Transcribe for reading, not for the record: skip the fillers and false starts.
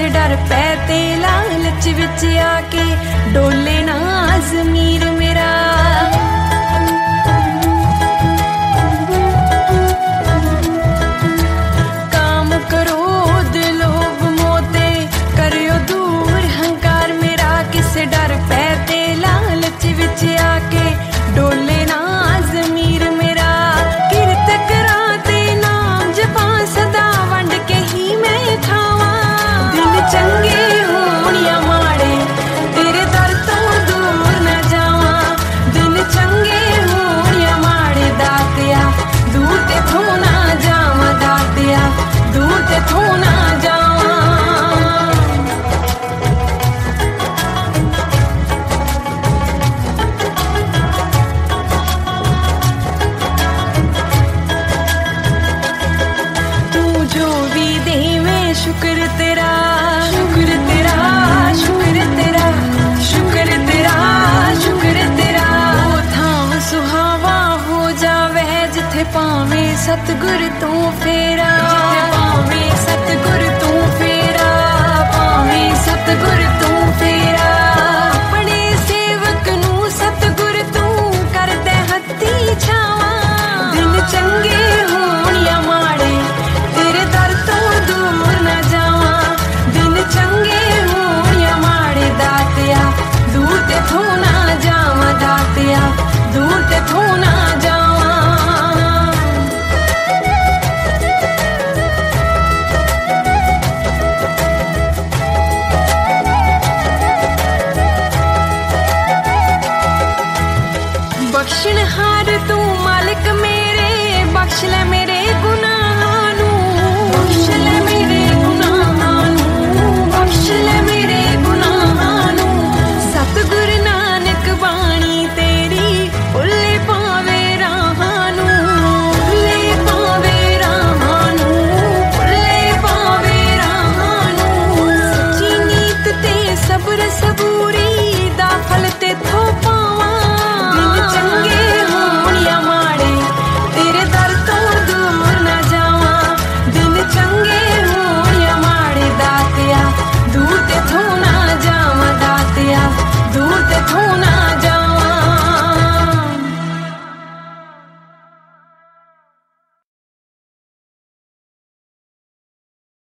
किसे डर पै ते लालच विच आके डोले ना ज़मीर मेरा। काम करो दिलोग मोते करियो दूर हंकार मेरा, किसे डर पै ते लालच विच आके डोले ना ज़मीर मेरा। किरत करा ते नाम जपा सदा वंड के ही मैं खावा, दिन चंगे होण या माड़े तेरे दर तो दूर न जावा, दिन चंगे होण या माड़े दातिया दूर ते थो ना जावा, दातिया दूर ते थो ना जावा। जो भी देवे शुक्र तेरा, शुक्र तेरा, शुक्र तेरा, शुक्र तेरा, शुक्र तेरा। वो थाम सुहावा हो जावे जिथे पावे सतगुर तू फेरा, जिथे पावे सतगुर तू फेरा, पावे सतगुर तू फेरा। अपने सेवक नू सतगुर तू कर दे हत्ती छावा, दिन चंगे होण या माड़े तेरे दर तो दूर न जावा, दिन चंगे होण या माड़े दातिया दूर ते थो ना जावा, दातिया दूर ते थो ना जावा। बख्शनहार तू मालिक मेरे, बख्श ले मेरे